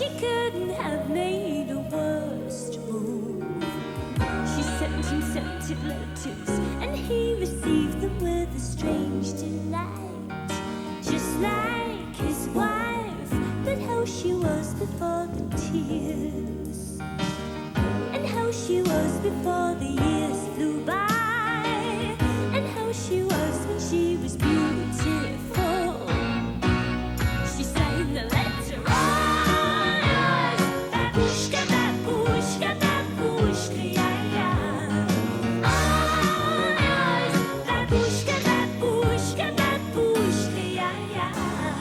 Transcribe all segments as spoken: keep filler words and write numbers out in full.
She couldn't have made a worse move. She sent him scented letters, and he received them with a strange delight. Just like his wife, but how she was before the tears, and how she was before the years flew by, and how she was when she was beautiful. She sang the letter, oh yes, babushka, babushka, babushka, yeah, yeah. Oh yes, babushka, babushka, babushka, yeah, yeah.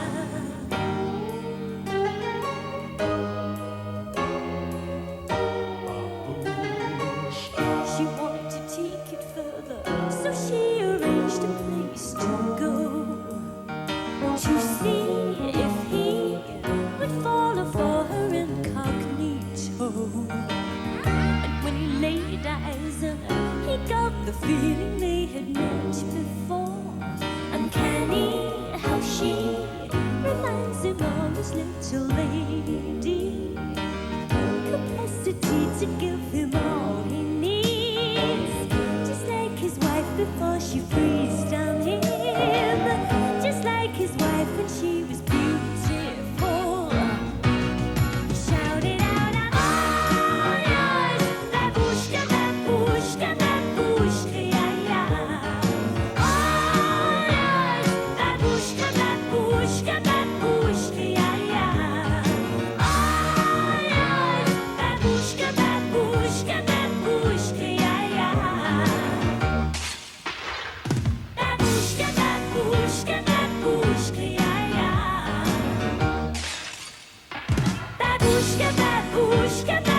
She wanted to take it further, so she arranged a place to go, to see if he would follow for her incognito. And when he laid eyes on her, he got the feeling they had met before. Uncanny how she reminds him of his little lady, capacity to give him all he needs, just like his wife before she freezed on him, just like his wife when she was beautiful. He shouted out, I'm all yours, babushka, babushka, babushka, yeah, yeah. All yours, babushka, babushka, babushka, yeah, yeah. All yours, babushka, babushka, babushka, yeah, yeah. Babushka, babushka, babushka, yeah, yeah. Babushka, babushka,